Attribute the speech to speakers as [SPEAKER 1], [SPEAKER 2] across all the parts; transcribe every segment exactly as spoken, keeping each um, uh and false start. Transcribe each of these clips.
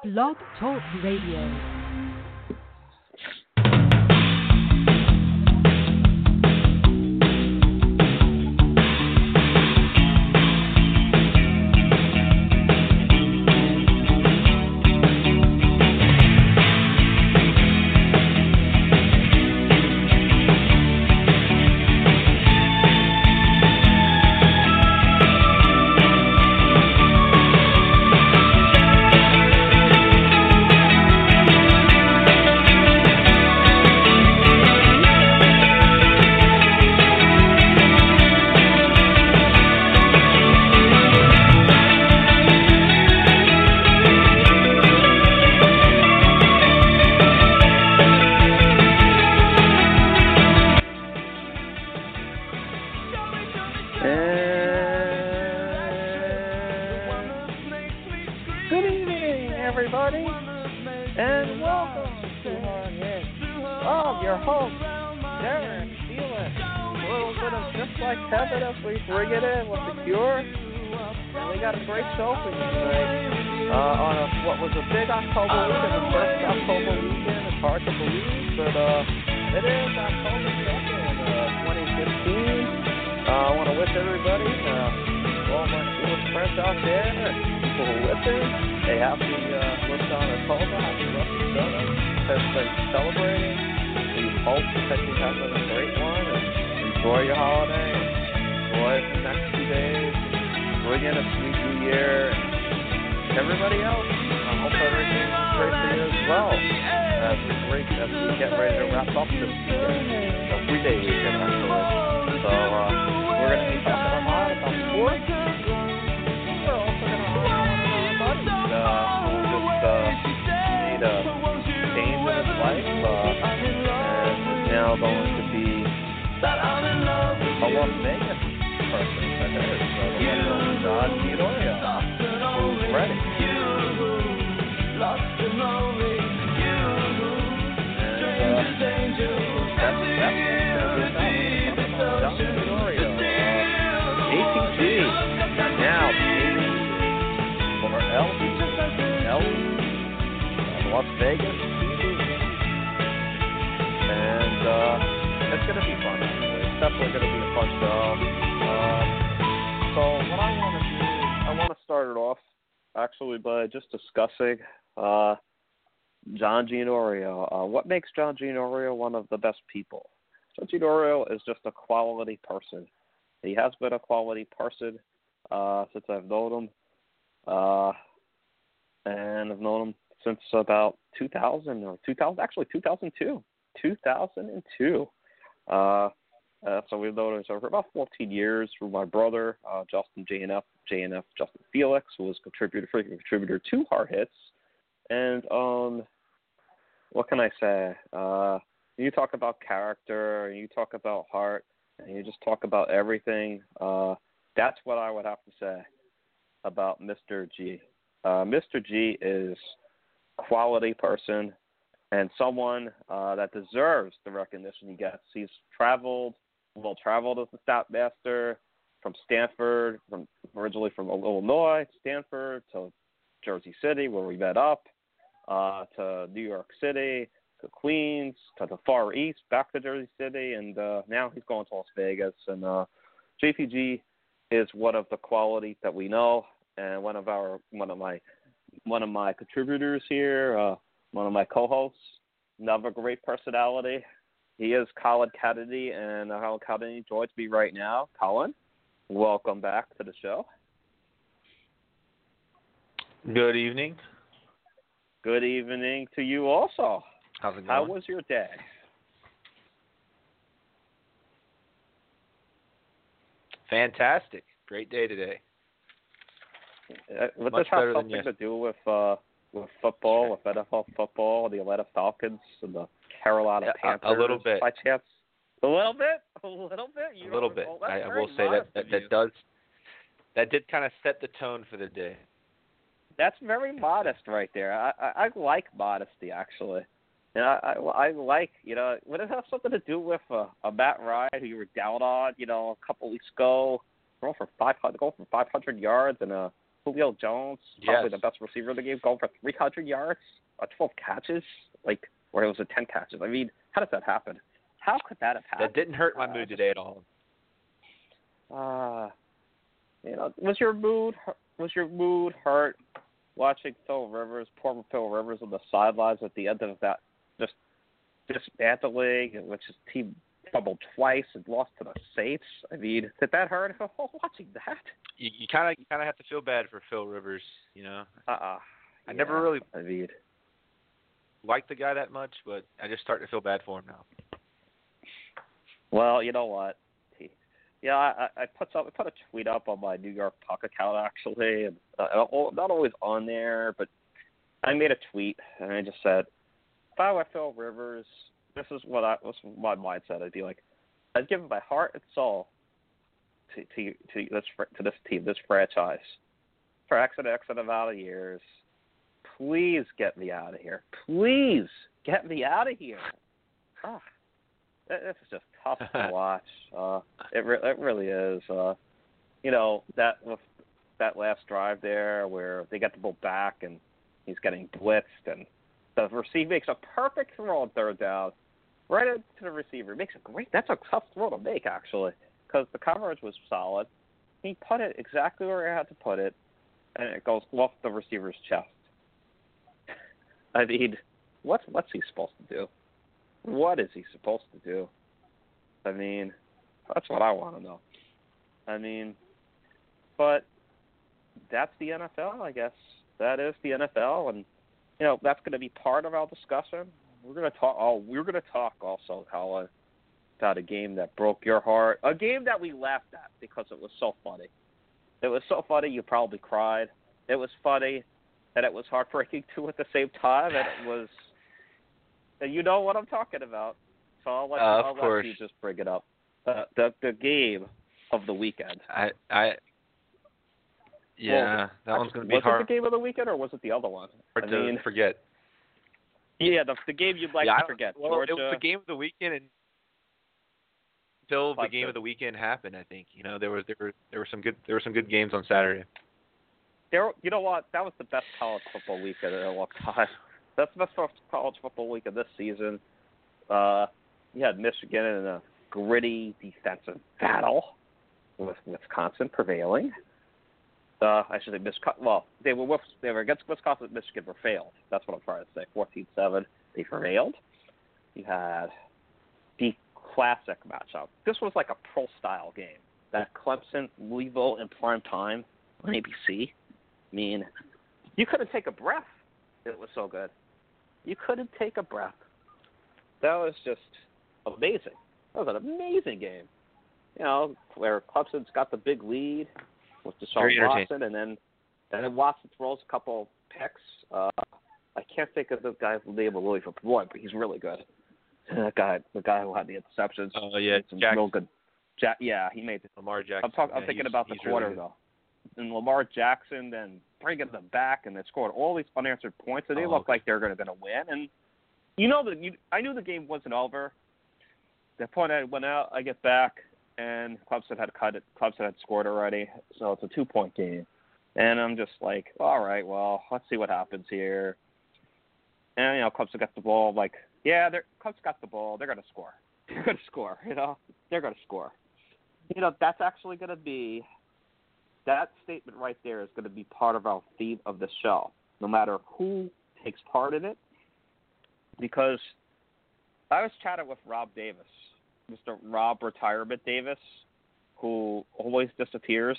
[SPEAKER 1] Blog Talk Radio.
[SPEAKER 2] Just discussing uh, John Giannorio. Uh, what makes John Giannorio one of the best people? John Giannorio is just a quality person. He has been a quality person uh, since I've known him, uh, and I've known him since about two thousand or two thousand, actually two thousand two, two thousand two. Uh, uh, so we've known each other for about fourteen years. Through my brother, uh, Justin J N F. J N F Justin Felix, who was contributor, frequent contributor to Hard Hits. And um, what can I say? Uh, you talk about character, and you talk about heart, and you just talk about everything. Uh, that's what I would have to say about Mister G. Uh, Mister G is a quality person and someone uh, that deserves the recognition he gets. He's traveled, well traveled as a Scoutmaster, from Stanford, from originally from Illinois, Stanford, to Jersey City, where we met up, uh, to New York City, to Queens, to the Far East, back to Jersey City, and uh, now he's going to Las Vegas. And uh, J P G is one of the quality that we know, and one of our one of my one of my contributors here, uh, one of my co-hosts, another great personality. He is Colin Kennedy, and uh, Colin Kennedy joins me right now. Colin, welcome back to the show.
[SPEAKER 3] Good evening.
[SPEAKER 2] Good evening to you also.
[SPEAKER 3] How's it going?
[SPEAKER 2] How was your day?
[SPEAKER 3] Fantastic. Great day today.
[SPEAKER 2] Uh, what
[SPEAKER 3] Much
[SPEAKER 2] does have
[SPEAKER 3] better than
[SPEAKER 2] something
[SPEAKER 3] yesterday.
[SPEAKER 2] to do with uh, with football, with N F L football, the Atlanta Falcons, and the Carolina
[SPEAKER 3] Yeah, a-
[SPEAKER 2] Panthers?
[SPEAKER 3] a little bit.
[SPEAKER 2] By chance? A little bit? A little bit? You
[SPEAKER 3] A little
[SPEAKER 2] don't-
[SPEAKER 3] bit.
[SPEAKER 2] well, that's
[SPEAKER 3] I, I
[SPEAKER 2] very
[SPEAKER 3] will say that
[SPEAKER 2] modest
[SPEAKER 3] that,
[SPEAKER 2] of
[SPEAKER 3] that
[SPEAKER 2] you.
[SPEAKER 3] does that did kind of set the tone for the day.
[SPEAKER 2] That's very modest right there. I, I, I like modesty, actually. And I, I, I like, you know, would it have something to do with uh, a Matt Ryan who you were down on, you know, a couple weeks ago, going for five hundred, going for five hundred yards and a Julio Jones, probably
[SPEAKER 3] Yes.
[SPEAKER 2] the best receiver in the game, going for three hundred yards, uh, twelve catches, like, or it was a ten catches. I mean, how does that happen? How could that have happened?
[SPEAKER 3] That didn't hurt my
[SPEAKER 2] Uh,
[SPEAKER 3] mood today at all.
[SPEAKER 2] Uh, you know, was your mood was your mood hurt watching Phil Rivers, poor Phil Rivers on the sidelines at the end of that, just dismantling, which his team fumbled twice and lost to the Saints? I mean, did that hurt? Watching that,
[SPEAKER 3] You you kind of kind of have to feel bad for Phil Rivers, you know.
[SPEAKER 2] uh-uh.
[SPEAKER 3] I
[SPEAKER 2] yeah,
[SPEAKER 3] never really
[SPEAKER 2] I mean,
[SPEAKER 3] liked the guy that much, but I just start to feel bad for him now.
[SPEAKER 2] well, you know what? He, yeah, I, I put some, I put a tweet up on my New York Puck account actually, and uh, not always on there, but I made a tweet and I just said, if I were Phil Rivers, this is what I was my mindset. I'd be like, I'd give my heart and soul to to to this to this team, this franchise, for X and X amount of years. Please get me out of here. Please get me out of here. Ah, this is just tough to watch. Uh, it re- it really is. Uh, you know that that last drive there where they get the ball back and he's getting blitzed and the receiver makes a perfect throw on third down, right into the receiver. Makes a great. That's a tough throw to make actually, because the coverage was solid. He put it exactly where he had to put it, and it goes off the receiver's chest. I mean, what's what's he supposed to do? What is he supposed to do? I mean, that's what I want to know. I mean, but that's the N F L, I guess. That is the N F L, and you know that's going to be part of our discussion. We're going to talk. Oh, we're going to talk also, Hala, about a game that broke your heart, a game that we laughed at because it was so funny. It was so funny you probably cried. It was funny, and it was heartbreaking too at the same time. And it was, and you know what I'm talking about. So I'll let,
[SPEAKER 3] Uh,
[SPEAKER 2] I'll
[SPEAKER 3] of
[SPEAKER 2] let
[SPEAKER 3] course.
[SPEAKER 2] you just bring it up. Uh, the the game of the weekend.
[SPEAKER 3] I I yeah,
[SPEAKER 2] Well,
[SPEAKER 3] that one's going to be
[SPEAKER 2] was
[SPEAKER 3] hard,
[SPEAKER 2] it the game of the weekend or was it the other one?
[SPEAKER 3] hard
[SPEAKER 2] I
[SPEAKER 3] to
[SPEAKER 2] mean,
[SPEAKER 3] forget.
[SPEAKER 2] yeah, the the game you'd like
[SPEAKER 3] yeah,
[SPEAKER 2] to
[SPEAKER 3] I-
[SPEAKER 2] forget.
[SPEAKER 3] Well,
[SPEAKER 2] Georgia.
[SPEAKER 3] it was the game of the weekend, and until the
[SPEAKER 2] Like
[SPEAKER 3] game
[SPEAKER 2] the-
[SPEAKER 3] of the weekend happened, I think you know there was there were there were some good there were some good games on Saturday.
[SPEAKER 2] There, you know what? That was the best college football weekend in a long time. That's the best college football weekend this season. Uh, you had Michigan in a gritty defensive battle with Wisconsin prevailing. Uh, I should say Michigan. Well, they were with, they were against Wisconsin. Michigan were failed. That's what I'm trying to say. fourteen seven, they prevailed. You had the classic matchup. This was like a pro-style game. That Clemson, Louisville in prime time on A B C. I mean, you couldn't take a breath. It was so good. You couldn't take a breath. That was just amazing. That was an amazing game. You know, where Clemson's got the big lead with Deshaun
[SPEAKER 3] Very entertaining.
[SPEAKER 2] Watson, and then and then Watson throws a couple picks. Uh, I can't think of the guy's name of Louis for boy, but he's really good. That guy, the guy who had the interceptions.
[SPEAKER 3] Oh yeah,
[SPEAKER 2] made some
[SPEAKER 3] Jack,
[SPEAKER 2] real good. Jack, yeah, he made.
[SPEAKER 3] Lamar Jackson.
[SPEAKER 2] I'm talking. I'm
[SPEAKER 3] yeah,
[SPEAKER 2] thinking
[SPEAKER 3] he's-
[SPEAKER 2] about the
[SPEAKER 3] he's
[SPEAKER 2] quarter
[SPEAKER 3] really good.
[SPEAKER 2] though. And Lamar Jackson then bringing them back, and they scored all these unanswered points, and they
[SPEAKER 3] Oh,
[SPEAKER 2] looked
[SPEAKER 3] okay.
[SPEAKER 2] like they were going to win. And you know that you, I knew the game wasn't over. The point I went out, I get back, and Clemson had cut it. Clemson had scored already, so it's a two-point game. And I'm just like, all right, well, let's see what happens here. And you know, Clemson got the ball. I'm like, yeah, they're Clemson got the ball. They're going to score. They're going to score. You know, they're going to score. You know, that's actually going to be. That statement right there is going to be part of our theme of the show, no matter who takes part in it. Because I was chatting with Rob Davis, Mister Rob Retirement Davis, who always disappears.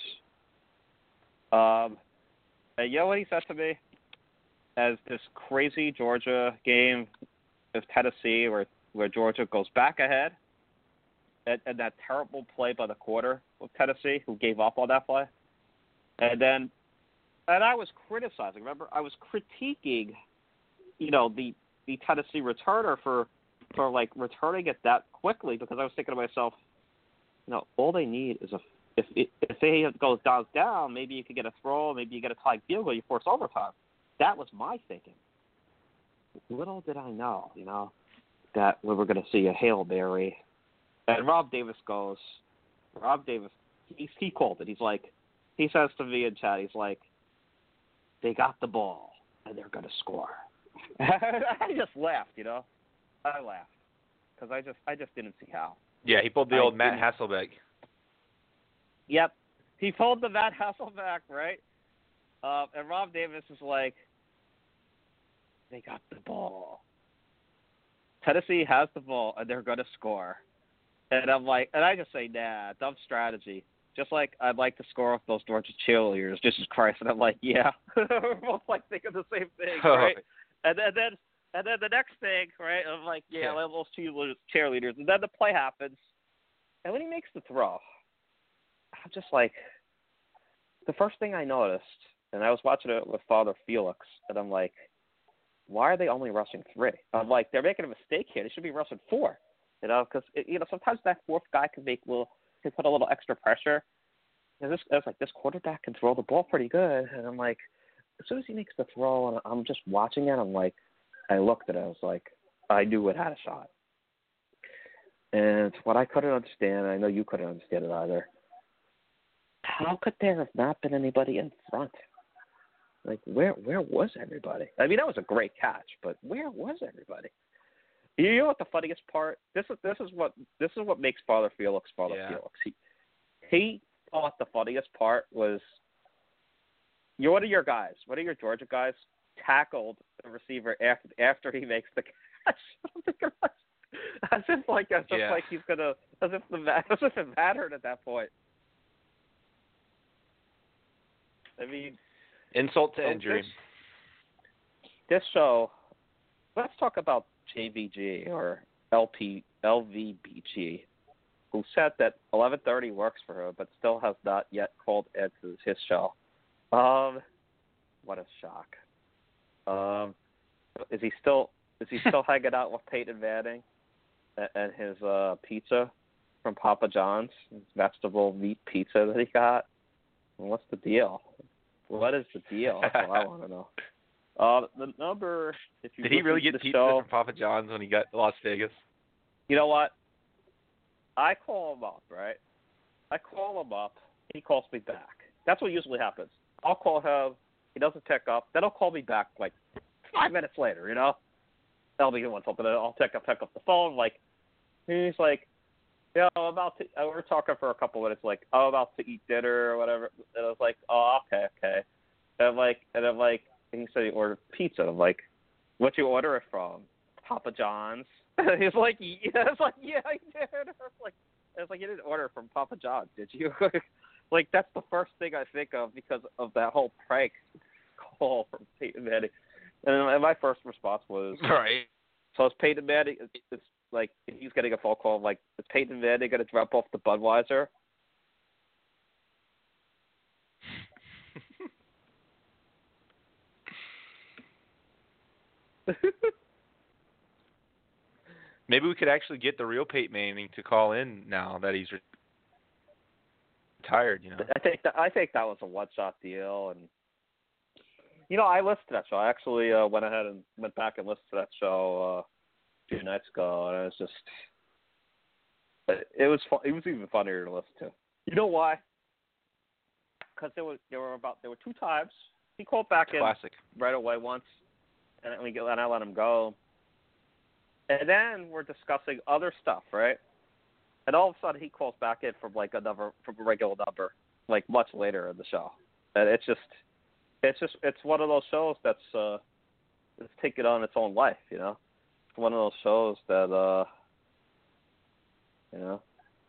[SPEAKER 2] Um, and you know what he said to me? As this crazy Georgia game with Tennessee, where where Georgia goes back ahead, and, and that terrible play by the quarter of Tennessee, who gave up on that play. And then, and I was criticizing. Remember, I was critiquing, you know, the the Tennessee returner for for like returning it that quickly, because I was thinking to myself, you know, all they need is a if it, if they goes down down, maybe you could get a throw, maybe you get a tied field goal, you force overtime. That was my thinking. Little did I know, you know, that we were going to see a Hail Mary. And Rob Davis goes, Rob Davis, he he called it. He's like. He says to me in chat, he's like, they got the ball, and they're going to score. I just laughed, you know. I laughed because I just I just didn't see how.
[SPEAKER 3] Yeah, he pulled the
[SPEAKER 2] I
[SPEAKER 3] old Matt
[SPEAKER 2] didn't-
[SPEAKER 3] Hasselbeck.
[SPEAKER 2] Yep, he pulled the Matt Hasselbeck, right? Uh, and Rob Davis is like, they got the ball. Tennessee has the ball, and they're going to score. And I'm like, and I just say, nah, dumb strategy. Just like I'd like to score off those Georgia cheerleaders, Jesus Christ. And I'm like, yeah, we're both like thinking the same thing, right? and then, then, and then the next thing, right? I'm like, yeah,
[SPEAKER 3] Yeah.
[SPEAKER 2] I love those cheerleaders, cheerleaders. And then the play happens, and when he makes the throw, I'm just like, the first thing I noticed, and I was watching it with Father Felix, and I'm like, why are they only rushing three? I'm like, they're making a mistake here. They should be rushing four, you know, because you know sometimes that fourth guy can make little, can put a little extra pressure. And this, I was like, this quarterback can throw the ball pretty good, and I'm like, as soon as he makes the throw, and I'm just watching it, I'm like, I looked at it, I was like, I knew it had a shot. And what I couldn't understand, and I know you couldn't understand it either, how could there have not been anybody in front? Like, where where was everybody? I mean, that was a great catch, but where was everybody? You know what the funniest part? This is this is what this is what makes Father Felix Father
[SPEAKER 3] Yeah.
[SPEAKER 2] Felix. He he thought the funniest part was, you one of your guys, one of your Georgia guys, tackled the receiver after after he makes the catch. I'm thinking, as if like as if
[SPEAKER 3] Yeah.
[SPEAKER 2] like he's gonna as if the as if it mattered at that point. I mean,
[SPEAKER 3] Insult to
[SPEAKER 2] so
[SPEAKER 3] injury.
[SPEAKER 2] This, this show, let's talk about J V G or L P L V B G, who said that eleven thirty works for her, but still has not yet called Ed to his show. Um, what a shock. Um, is he still is he still hanging out with Peyton Manning and, and his uh, pizza from Papa John's, his vegetable meat pizza that he got? And what's the deal? What is the deal? That's what I want to know. Uh, the number, if you
[SPEAKER 3] Did he really
[SPEAKER 2] listen
[SPEAKER 3] get
[SPEAKER 2] to the
[SPEAKER 3] pizza
[SPEAKER 2] show,
[SPEAKER 3] from Papa John's when he got to Las Vegas?
[SPEAKER 2] you know what? I call him up, right? I call him up. He calls me back. That's what usually happens. I'll call him. He doesn't pick up. Then he'll call me back like five minutes later, you know? I'll be doing something. I'll pick up, pick up the phone. Like, he's like, yeah, I'm about to, uh, we're talking for a couple minutes, like, I'm about to eat dinner or whatever. And I was like, oh, okay, okay. And I'm like, and I'm like, and he said he ordered pizza. I'm like, what'd you order it from? Papa John's. He's like, yeah. I was like, yeah, I did. I was like, I was like, you didn't order it from Papa John's, did you? Like, that's the first thing I think of because of that whole prank call from Peyton Manning. And my first response was,
[SPEAKER 3] Right.
[SPEAKER 2] so is Peyton Manning, it's like, he's getting a phone call, like, is Peyton Manning going to drop off the Budweiser?
[SPEAKER 3] Maybe we could actually get the real Peyton Manning to call in now that he's retired, you know.
[SPEAKER 2] I think that, I think that was a one-shot deal, and you know, I listened to that show. I actually uh, went ahead and went back and listened to that show uh, a few nights ago, and it was just, it was fun. It was even funnier to listen to. You know why? Because there was there were about there were two times he called back in
[SPEAKER 3] Classic.
[SPEAKER 2] right away once, and then we get and I let him go, and then we're discussing other stuff, right? And all of a sudden he calls back in from like another from a regular number, like much later in the show, and it's just. It's just it's one of those shows that's uh it's taken on its own life, you know. It's one of those shows that uh you know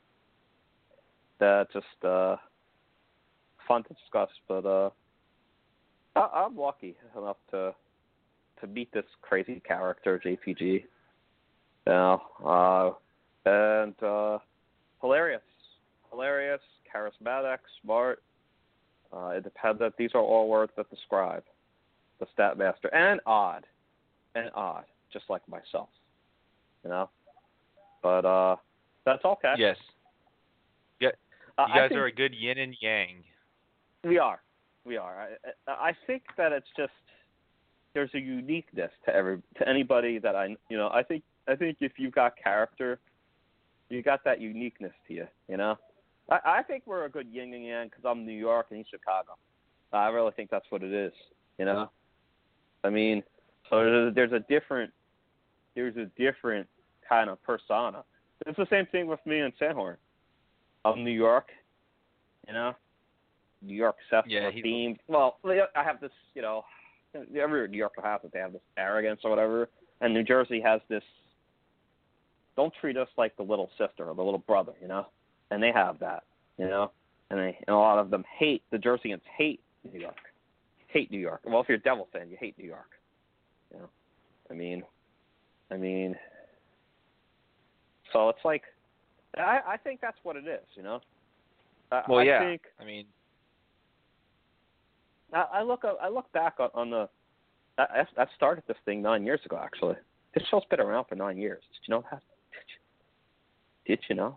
[SPEAKER 2] that just uh fun to discuss, but uh I, I'm lucky enough to to meet this crazy character J P G, you know, uh and uh hilarious, hilarious, charismatic, smart. Uh, independent. These are all words that describe the stat master. And odd. And odd. Just like myself. You know? But uh, that's okay.
[SPEAKER 3] Yes. Yeah.
[SPEAKER 2] Uh,
[SPEAKER 3] You guys
[SPEAKER 2] think
[SPEAKER 3] are a good yin and yang.
[SPEAKER 2] We are. We are. I, I think that it's just there's a uniqueness to every to anybody that I you know. I think I think if you've got character, you got that uniqueness to you. You know? I, I think we're a good yin and yang because I'm New York and he's Chicago. I really think that's what it is. You know, I mean, so there's, there's a different there's a different kind of persona. It's the same thing with me and Sandhorn. I'm New York, you know, New York Seth
[SPEAKER 3] Yeah,
[SPEAKER 2] themed. Well, I have this, you know, every New Yorker has it. They have this arrogance or whatever, and New Jersey has this. Don't treat us like the little sister or the little brother, you know, and they have that, you know, and they and a lot of them hate the Jerseyans hate New York, hate New York. Well, if you're a Devil fan, you hate New York, you know. I mean, I mean, so it's like, I I think that's what it is, you know. I,
[SPEAKER 3] well,
[SPEAKER 2] I
[SPEAKER 3] yeah.
[SPEAKER 2] Think,
[SPEAKER 3] I mean,
[SPEAKER 2] I, I look I look back on, on the I, I started this thing nine years ago. Actually, this show's been around for nine years. Did you know that? Did you, Did you know?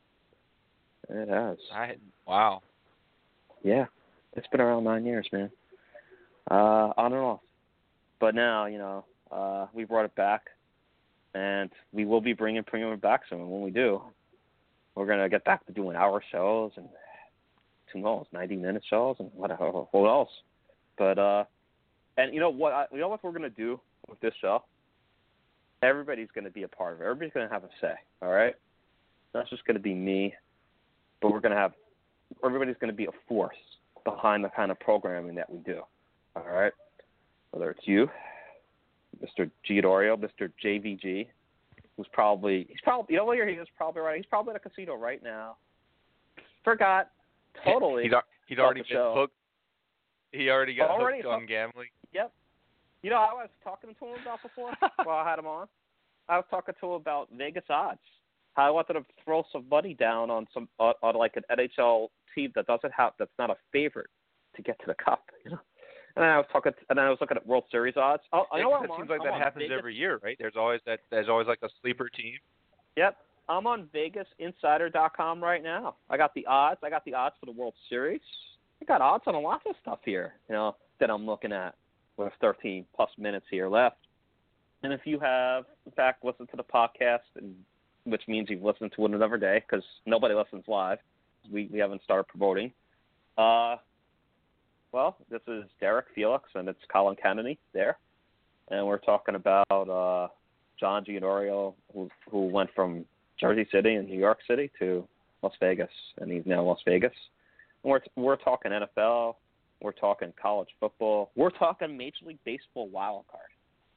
[SPEAKER 2] It has.
[SPEAKER 3] I wow.
[SPEAKER 2] Yeah, it's been around nine years, man. Uh, on and off. But now, you know, uh, we brought it back, and we will be bringing bringing it back soon. When we do, we're gonna get back to doing hour shows and who knows, ninety minute shows and whatever. Who else? But uh, and you know what? I, you know what we're gonna do with this show? Everybody's gonna be a part of it. Everybody's gonna have a say. All right. Not just gonna be me, but we're gonna have everybody's gonna be a force behind the kind of programming that we do. All right. Whether it's you, Mister Giudorio, Mister J V G, who's probably he's probably you know where he is probably right. He's probably at a casino right now. Forgot totally.
[SPEAKER 3] He's, he's already been
[SPEAKER 2] show.
[SPEAKER 3] hooked. He already got
[SPEAKER 2] already
[SPEAKER 3] hooked on
[SPEAKER 2] hooked.
[SPEAKER 3] gambling.
[SPEAKER 2] Yep. You know, I was talking to him about before while I had him on. I was talking to him about Vegas odds. How I wanted to throw some money down on some on, on like an N H L team that doesn't have that's not a favorite to get to the cup. You know. And then I was talking, and then I was looking at World Series odds. Oh, I know
[SPEAKER 3] it,
[SPEAKER 2] what I'm
[SPEAKER 3] it
[SPEAKER 2] on.
[SPEAKER 3] seems like
[SPEAKER 2] I'm
[SPEAKER 3] that
[SPEAKER 2] on
[SPEAKER 3] happens
[SPEAKER 2] Vegas.
[SPEAKER 3] every year, right? There's always that. There's always like a sleeper team.
[SPEAKER 2] Yep, I'm on Vegas Insider dot com right now. I got the odds. I got the odds for the World Series. I got odds on a lot of stuff here, you know, that I'm looking at with thirteen plus minutes here left. And if you have, in fact, listened to the podcast, and, which means you've listened to it another day because nobody listens live. We we haven't started promoting. Uh. Well, this is Derek Felix, and it's Colin Kennedy there. And we're talking about uh, John Giudorio, who, who went from Jersey City and New York City to Las Vegas, and he's now in Las Vegas. And we're, we're talking N F L. We're talking college football. We're talking Major League Baseball wild card.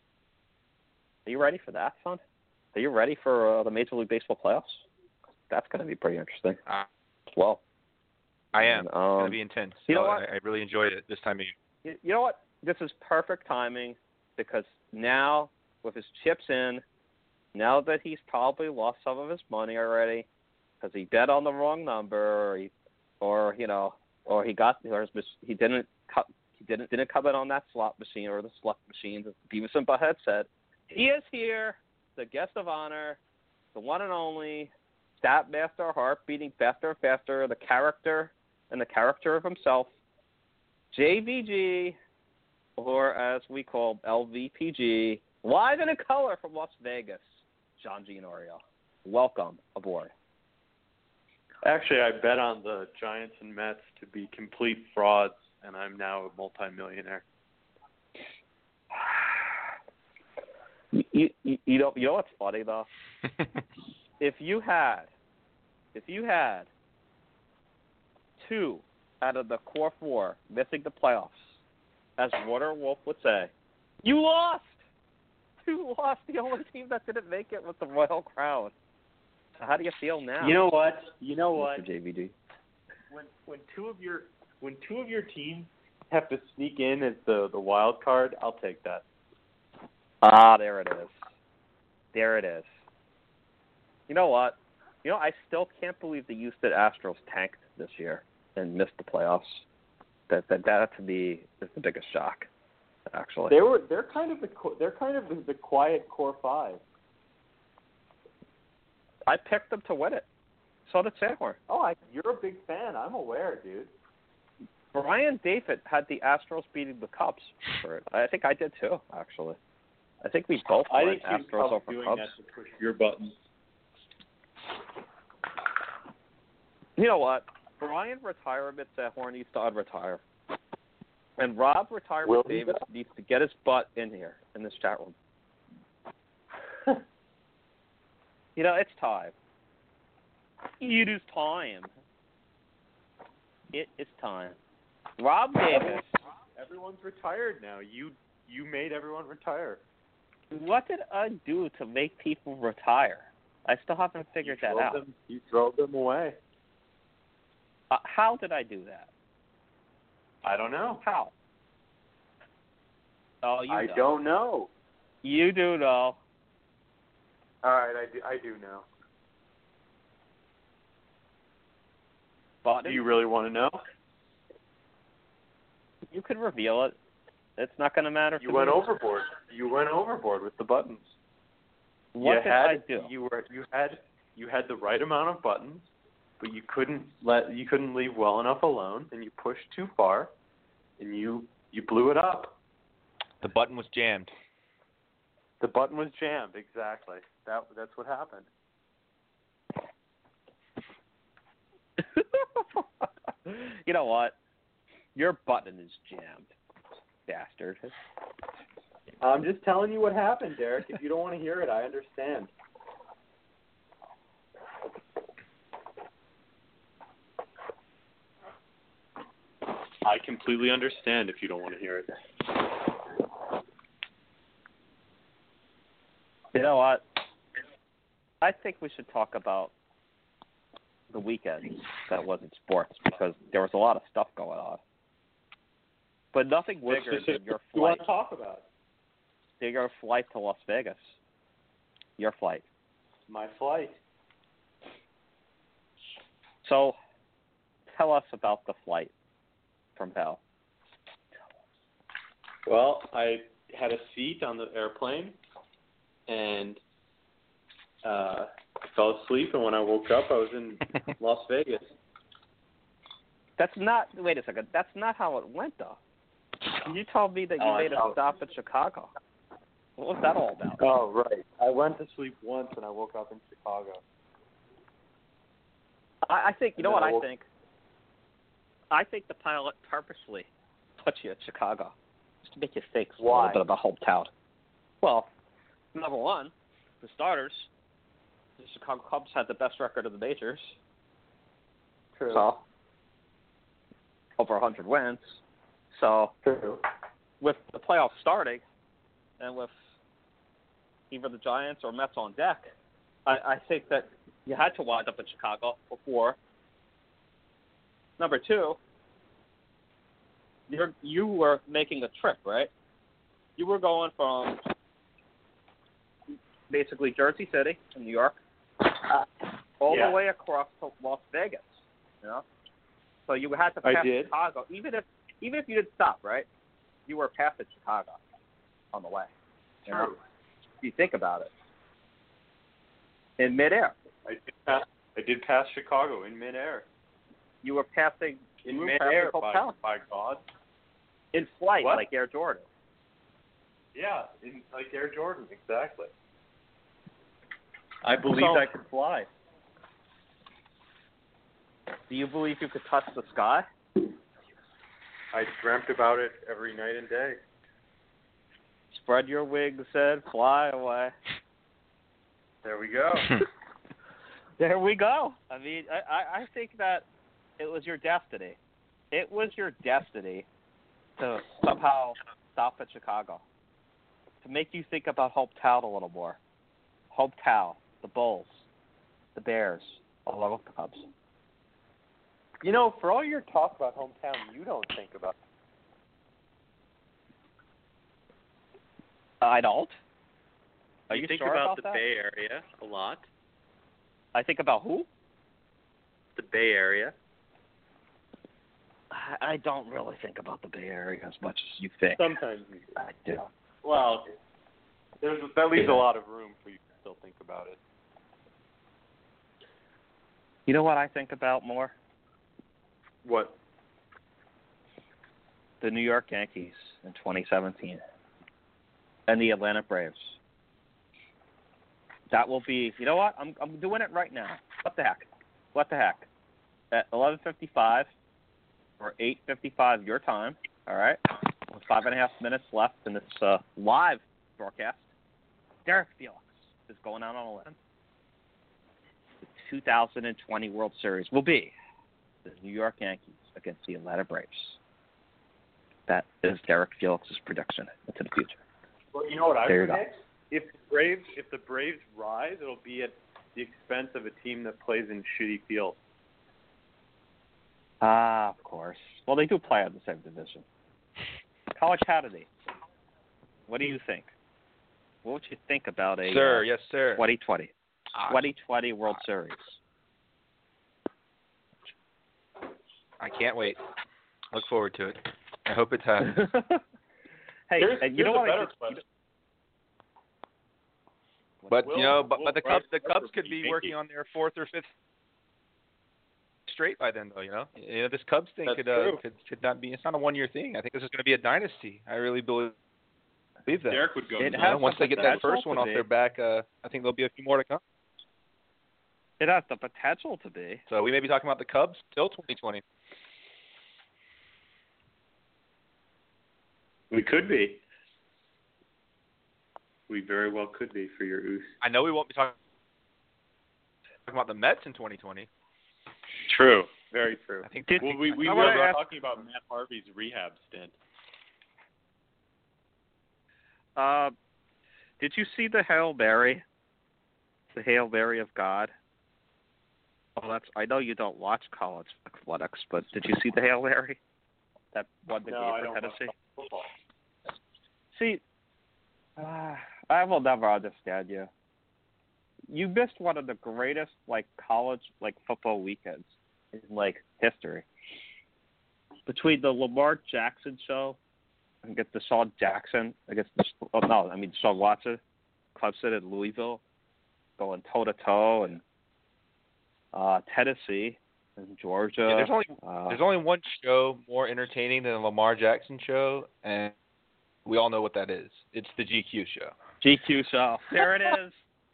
[SPEAKER 2] Are you ready for that, son? Are you ready for uh, the Major League Baseball playoffs? That's going to be pretty interesting
[SPEAKER 3] Uh,
[SPEAKER 2] as well.
[SPEAKER 3] I am.
[SPEAKER 2] And,
[SPEAKER 3] it's
[SPEAKER 2] um,
[SPEAKER 3] going to be intense.
[SPEAKER 2] You know
[SPEAKER 3] so
[SPEAKER 2] what?
[SPEAKER 3] I, I really enjoyed it this time of year.
[SPEAKER 2] You know what? This is perfect timing because now, with his chips in, now that he's probably lost some of his money already because he bet on the wrong number, or he, or you know, or he got, or his, he didn't, cut, he didn't didn't come in on that slot machine or the slot machines, as Beavis and Butthead said. He is here, the guest of honor, the one and only stat master, heart beating faster and faster, the character. And the character of himself, J V G, or as we call L V P G, live and in color from Las Vegas, John Giudorio. Welcome aboard.
[SPEAKER 4] Actually, I bet on the Giants and Mets to be complete frauds, and I'm now a multimillionaire.
[SPEAKER 2] You, you, you know, you know what's funny though? if you had, if you had. Two out of the core four missing the playoffs, as Water Wolf would say, you lost. You lost. The only team that didn't make it was the Royal Crown. So how do you feel now?
[SPEAKER 4] You know what? You know what?
[SPEAKER 2] Mister J V D.
[SPEAKER 4] When when two of your when two of your teams have to sneak in as the the wild card, I'll take that.
[SPEAKER 2] Ah, there it is. There it is. You know what? You know, I still can't believe the Houston Astros tanked this year and missed the playoffs. That that that to me is the biggest shock, actually.
[SPEAKER 4] They were they're kind of the they're kind of the, the quiet core five.
[SPEAKER 2] I picked them to win it. So did Sandhorn.
[SPEAKER 4] Oh, I, you're a big fan. I'm aware, dude.
[SPEAKER 2] Brian David had the Astros beating the Cubs for it. I think I did too, actually. I think we both
[SPEAKER 4] I
[SPEAKER 2] went
[SPEAKER 4] think
[SPEAKER 2] Astros
[SPEAKER 4] you
[SPEAKER 2] over
[SPEAKER 4] doing
[SPEAKER 2] Cubs.
[SPEAKER 4] that to push your buttons.
[SPEAKER 2] You know what? Brian retirement, Sandhorn needs to unretire. And Rob Retirement
[SPEAKER 4] Will he
[SPEAKER 2] Davis
[SPEAKER 4] though?
[SPEAKER 2] needs to get his butt in here in this chat room. You know, it's time. It is time. It is time. Rob Davis.
[SPEAKER 4] Everyone's retired now. You you made everyone retire.
[SPEAKER 2] What did I do to make people retire? I still haven't figured
[SPEAKER 4] you
[SPEAKER 2] that
[SPEAKER 4] drove
[SPEAKER 2] out.
[SPEAKER 4] Them, you drove them away.
[SPEAKER 2] Uh, how did I do that?
[SPEAKER 4] I don't know.
[SPEAKER 2] How? Oh, you
[SPEAKER 4] I
[SPEAKER 2] know.
[SPEAKER 4] don't know.
[SPEAKER 2] You do know.
[SPEAKER 4] All right, I do. I do know.
[SPEAKER 2] But
[SPEAKER 4] Do you really want to know?
[SPEAKER 2] you could reveal it. It's not going to matter.
[SPEAKER 4] You
[SPEAKER 2] to
[SPEAKER 4] went
[SPEAKER 2] me.
[SPEAKER 4] overboard. You went overboard with the buttons.
[SPEAKER 2] What
[SPEAKER 4] you
[SPEAKER 2] did
[SPEAKER 4] had,
[SPEAKER 2] I do?
[SPEAKER 4] You were you had you had the right amount of buttons, but you couldn't let you couldn't leave well enough alone, and you pushed too far, and you you blew it up.
[SPEAKER 3] The button was jammed.
[SPEAKER 4] The button was jammed. Exactly. That that's what happened.
[SPEAKER 2] You know what? Your button is jammed, bastard.
[SPEAKER 4] I'm just telling you what happened, Derek. If you don't want to hear it, I understand. I completely understand if you don't want to hear it.
[SPEAKER 2] You know what? I think we should talk about the weekend that wasn't sports because there was a lot of stuff going on. But nothing
[SPEAKER 4] What's
[SPEAKER 2] bigger
[SPEAKER 4] the
[SPEAKER 2] than your
[SPEAKER 4] you want
[SPEAKER 2] flight.
[SPEAKER 4] to talk about?
[SPEAKER 2] Your flight to Las Vegas. Your flight.
[SPEAKER 4] My flight.
[SPEAKER 2] So, tell us about the flight from hell.
[SPEAKER 4] Well, I had a seat on the airplane, and uh, I fell asleep, and when I woke up, I was in Las Vegas.
[SPEAKER 2] That's not. Wait a second. That's not how it went, though. You told me that you
[SPEAKER 4] Oh, I
[SPEAKER 2] made a
[SPEAKER 4] know.
[SPEAKER 2] stop in Chicago. What was that all about?
[SPEAKER 4] Oh, right. I went to sleep once, and I woke up in Chicago.
[SPEAKER 2] I, I think. You know
[SPEAKER 4] And
[SPEAKER 2] what
[SPEAKER 4] then I
[SPEAKER 2] I
[SPEAKER 4] woke-
[SPEAKER 2] think? I think the pilot purposely put you in Chicago just to make you think a
[SPEAKER 4] Why?
[SPEAKER 2] little bit about hometown. Well, number one, for starters, the Chicago Cubs had the best record of the majors.
[SPEAKER 4] True.
[SPEAKER 2] So, over one hundred wins. So,
[SPEAKER 4] True.
[SPEAKER 2] with the playoffs starting, and with either the Giants or Mets on deck, I, I think that you had to wind up in Chicago before. Number two, you're you were making a trip, right? You were going from basically Jersey City in New York all
[SPEAKER 4] Yeah.
[SPEAKER 2] the way across to Las Vegas, you know. So you had to
[SPEAKER 4] I
[SPEAKER 2] pass
[SPEAKER 4] did.
[SPEAKER 2] Chicago, even if even if you didn't stop, right? You were past Chicago on the way. You know?
[SPEAKER 4] True.
[SPEAKER 2] If you think about it, in midair,
[SPEAKER 4] I did pass, I did pass Chicago in midair.
[SPEAKER 2] you were passing
[SPEAKER 4] In
[SPEAKER 2] you were
[SPEAKER 4] midair,
[SPEAKER 2] passing
[SPEAKER 4] by,
[SPEAKER 2] Hotel
[SPEAKER 4] by God.
[SPEAKER 2] in flight,
[SPEAKER 4] What?
[SPEAKER 2] like Air Jordan.
[SPEAKER 4] Yeah, in, like Air Jordan, exactly. I believed
[SPEAKER 2] So-
[SPEAKER 4] I could fly.
[SPEAKER 2] Do you believe you could touch the sky?
[SPEAKER 4] I dreamt about it every night and day.
[SPEAKER 2] Spread your wings and fly away.
[SPEAKER 4] There we go.
[SPEAKER 2] There we go. I mean, I, I, I think that it was your destiny. It was your destiny to somehow stop at Chicago, to make you think about hometown a little more. Hometown, the Bulls, the Bears, all of the Cubs.
[SPEAKER 4] You know, for all your talk about hometown, you don't think about
[SPEAKER 2] I don't. Are
[SPEAKER 4] you
[SPEAKER 2] you
[SPEAKER 4] think
[SPEAKER 2] sure
[SPEAKER 4] about,
[SPEAKER 2] about
[SPEAKER 4] the
[SPEAKER 2] that?
[SPEAKER 4] Bay Area a lot.
[SPEAKER 2] I think about who?
[SPEAKER 4] The Bay Area.
[SPEAKER 2] I, I don't really think about the Bay Area as much as you think.
[SPEAKER 4] Sometimes you do.
[SPEAKER 2] I do.
[SPEAKER 4] Well, there's that leaves a lot of room for you to still think about it.
[SPEAKER 2] You know what I think about more?
[SPEAKER 4] What?
[SPEAKER 2] The New York Yankees in twenty seventeen and the Atlanta Braves. That will be, you know what? I'm I'm doing it right now. What the heck? What the heck? At eleven fifty-five or eight fifty-five your time, All right. With five and a half minutes left in this uh, live broadcast, Derek Felix is going out on a limb. The two thousand twenty World Series will be the New York Yankees against the Atlanta Braves. That is Derek Felix's prediction into the future.
[SPEAKER 4] Well, you know what I
[SPEAKER 2] There you
[SPEAKER 4] predict? If the Braves, if the Braves rise, it'll be at the expense of a team that plays in shitty fields.
[SPEAKER 2] Ah, of course. Well, they do play in the same division. College Hannity, what do you think? What would you think about a
[SPEAKER 3] Sir,
[SPEAKER 2] uh,
[SPEAKER 3] yes, sir.
[SPEAKER 2] twenty twenty
[SPEAKER 3] Ah,
[SPEAKER 2] twenty twenty World Series?
[SPEAKER 3] I can't wait. Look forward to it. I hope it's happening.
[SPEAKER 2] Hey,
[SPEAKER 4] Here's,
[SPEAKER 2] and you
[SPEAKER 4] here's
[SPEAKER 2] know
[SPEAKER 4] a
[SPEAKER 2] what? I
[SPEAKER 4] better
[SPEAKER 2] just-
[SPEAKER 4] question.
[SPEAKER 3] But
[SPEAKER 4] Will-
[SPEAKER 3] you know, but,
[SPEAKER 4] will
[SPEAKER 3] but the
[SPEAKER 4] Bryce
[SPEAKER 3] Cubs, the
[SPEAKER 4] Harper
[SPEAKER 3] Cubs could
[SPEAKER 4] be
[SPEAKER 3] be
[SPEAKER 4] Yankee?
[SPEAKER 3] working on their fourth or fifth straight by then, though. You know, you know, this Cubs thing
[SPEAKER 4] That's
[SPEAKER 3] could uh,
[SPEAKER 4] true.
[SPEAKER 3] could could not be. It's not a one year thing. I think this is going to be a dynasty. I really believe believe that.
[SPEAKER 4] Derek would go.
[SPEAKER 2] It
[SPEAKER 3] You
[SPEAKER 4] nuts.
[SPEAKER 3] know,
[SPEAKER 2] has
[SPEAKER 3] once
[SPEAKER 2] the
[SPEAKER 3] they get that
[SPEAKER 2] potential
[SPEAKER 3] first one
[SPEAKER 2] to
[SPEAKER 3] off
[SPEAKER 2] be.
[SPEAKER 3] their back, uh, I think there'll be a few more to come.
[SPEAKER 2] It has the potential to be.
[SPEAKER 3] So we may be talking about the Cubs till twenty twenty.
[SPEAKER 4] We could be. We very well could be for your oos.
[SPEAKER 3] I know we won't be talking talking about the Mets in twenty twenty.
[SPEAKER 4] True. Very true.
[SPEAKER 3] I think
[SPEAKER 2] Did-
[SPEAKER 4] Well, we we
[SPEAKER 2] I
[SPEAKER 4] were
[SPEAKER 2] wanna ask-
[SPEAKER 4] talking about Matt Harvey's rehab stint.
[SPEAKER 2] Uh, did you see the Hail Mary? The Hail Mary of God? Oh, that's. I know you don't watch college athletics, but did you see the Hail Mary? That won the
[SPEAKER 4] No,
[SPEAKER 2] game
[SPEAKER 4] I
[SPEAKER 2] for
[SPEAKER 4] don't
[SPEAKER 2] Tennessee?
[SPEAKER 4] watch football.
[SPEAKER 2] See, uh, I will never understand you. You missed one of the greatest like college like football weekends in like history. Between the Lamar Jackson show against Deshaun Jackson against the oh no, I mean Deshaun Watson, Clemson and Louisville, going toe to toe, and uh, Tennessee and Georgia.
[SPEAKER 3] Yeah, there's only
[SPEAKER 2] uh,
[SPEAKER 3] there's only one show more entertaining than the Lamar Jackson show, and we all know what that is. It's the G Q show.
[SPEAKER 2] G Q show. There it is.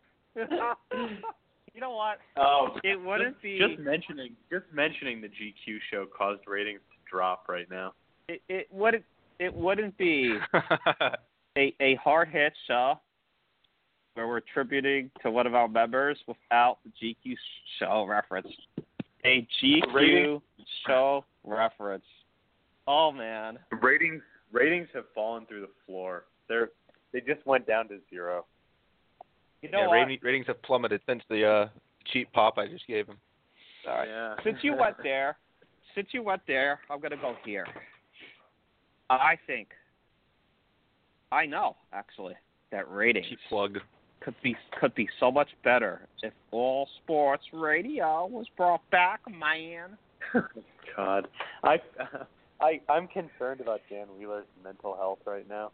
[SPEAKER 2] You know what?
[SPEAKER 4] Oh,
[SPEAKER 2] It wouldn't
[SPEAKER 4] just,
[SPEAKER 2] be.
[SPEAKER 4] just mentioning just mentioning the G Q show caused ratings to drop right now.
[SPEAKER 2] It, it wouldn't. It wouldn't be a a hard hit show where we're tributing to one of our members without the G Q show reference. A G Q
[SPEAKER 4] Rating-
[SPEAKER 2] show reference. Oh man.
[SPEAKER 4] Ratings ratings have fallen through the floor. They're they just went down to zero.
[SPEAKER 2] You know
[SPEAKER 3] yeah,
[SPEAKER 2] what?
[SPEAKER 3] rating, ratings have plummeted since the uh, cheap pop I just gave him.
[SPEAKER 2] All right.
[SPEAKER 4] Yeah.
[SPEAKER 2] Since you went there, since you went there, I'm gonna go here. I think. I know actually that ratings
[SPEAKER 3] Cheap plug.
[SPEAKER 2] could be could be so much better if all sports radio was brought back, man.
[SPEAKER 4] God, I, I, I'm concerned about Dan Wheeler's mental health right now.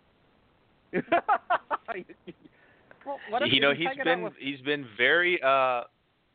[SPEAKER 2] Well, what if
[SPEAKER 3] You know,
[SPEAKER 2] he's
[SPEAKER 3] he's
[SPEAKER 2] hanging out
[SPEAKER 3] been
[SPEAKER 2] with-
[SPEAKER 3] he's been very uh,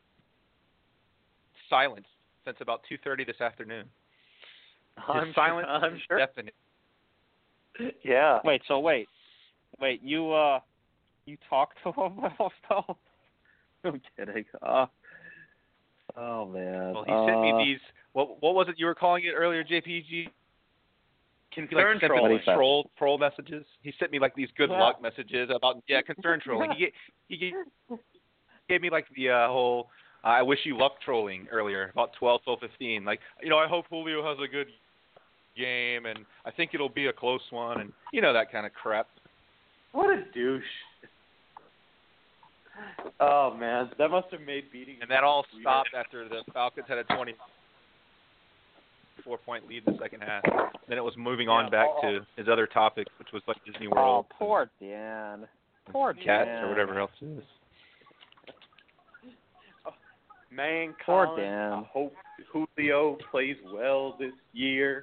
[SPEAKER 3] silent since about two thirty this afternoon. His
[SPEAKER 4] I'm
[SPEAKER 3] silence
[SPEAKER 4] I'm
[SPEAKER 3] is
[SPEAKER 4] sure.
[SPEAKER 3] deafening.
[SPEAKER 4] Yeah.
[SPEAKER 2] Wait, so wait, wait, you uh, you talked to him also? I'm kidding. Uh, oh man.
[SPEAKER 3] Well, he sent me
[SPEAKER 2] Uh,
[SPEAKER 3] these. What what was it you were calling it earlier, J P G? He like
[SPEAKER 4] Concern
[SPEAKER 3] sent me
[SPEAKER 4] trolling.
[SPEAKER 3] like troll troll messages. He sent me like these good
[SPEAKER 2] Yeah.
[SPEAKER 3] luck messages about yeah concern trolling. He gave, he gave, gave me like the uh, whole uh, I wish you luck trolling earlier about twelve, twelve fifteen. Like you know I hope Julio has a good game and I think it'll be a close one and you know that kind of crap.
[SPEAKER 4] What a douche. Oh man, that must have made beating.
[SPEAKER 3] And that all
[SPEAKER 4] weird.
[SPEAKER 3] stopped after the Falcons had a twenty-four point lead in the second half. Then it was moving on
[SPEAKER 4] Yeah,
[SPEAKER 3] back
[SPEAKER 4] oh,
[SPEAKER 3] to his other topic, which was like Disney
[SPEAKER 2] oh,
[SPEAKER 3] World,
[SPEAKER 2] poor Dan. Poor
[SPEAKER 3] cats,
[SPEAKER 2] Dan.
[SPEAKER 3] or whatever else it is.
[SPEAKER 4] Man,
[SPEAKER 2] Poor
[SPEAKER 4] Colin,
[SPEAKER 2] Dan.
[SPEAKER 4] I hope Julio plays well this year.